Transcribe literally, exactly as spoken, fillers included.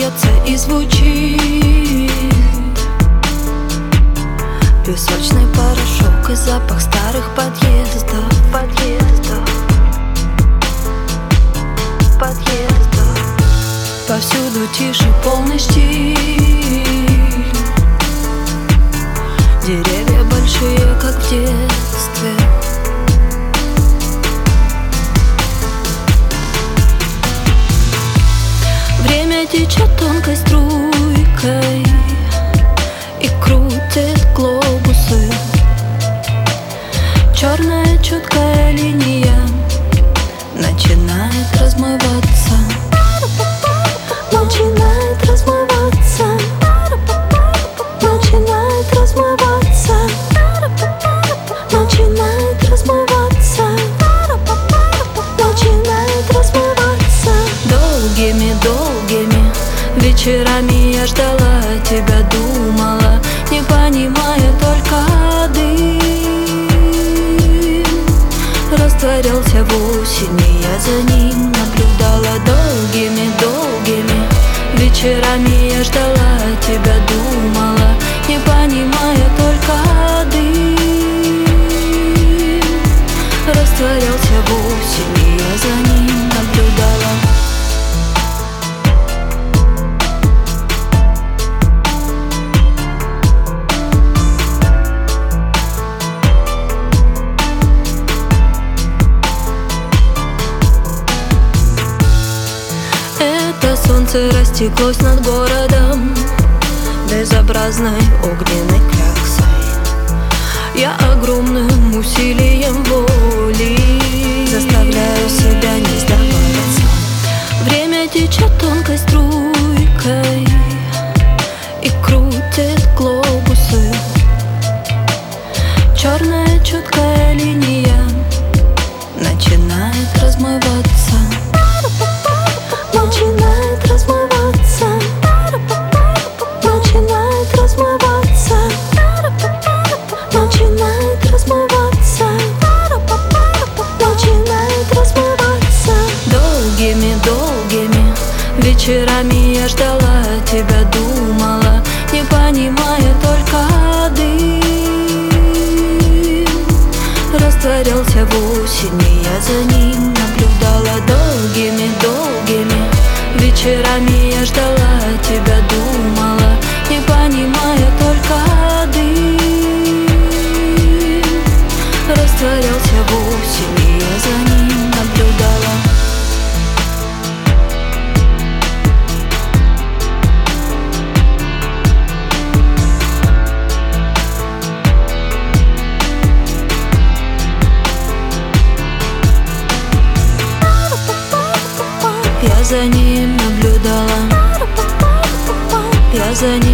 льется и звучит песочный порошок и запах старых подъездов, подъездов, подъездов. Повсюду тише, полный штиль. Деревья большие, как в детстве. Время течет тонкой струйкой и крутит глобусы. Черная четкая линия начинает размываться. Начинает размываться. Начинает размываться. Начинает размываться. Начинает размываться. Долгими, долгими вечерами я ждала тебя, думала, не понимая только дым. Растворялся в осени, я за ним наблюдала. Долгими, долгими вечерами я ждала тебя, думала, не понимая только дым. Растворялся в осени, я за ним наблюдала. Солнце растеклось над городом безобразной огненной кляксой. Я огромным усилием воли заставляю себя не сдаваться. Время течет тонкой струйкой и крутит глобусы. Черная четкая линия начинает размываться. Начинает размываться. Начинает размываться. Начинает размываться. Начинает размываться. Долгими, долгими вечерами я ждала тебя, думала, не понимая только дым. Растворялся в осени, я за ним наблюдала. Долгими, долгими вечерами я ждала тебя, думала, не понимая только дым. Растворялся в осени, я за ним наблюдала. Я за ним наблюдала. Я за ним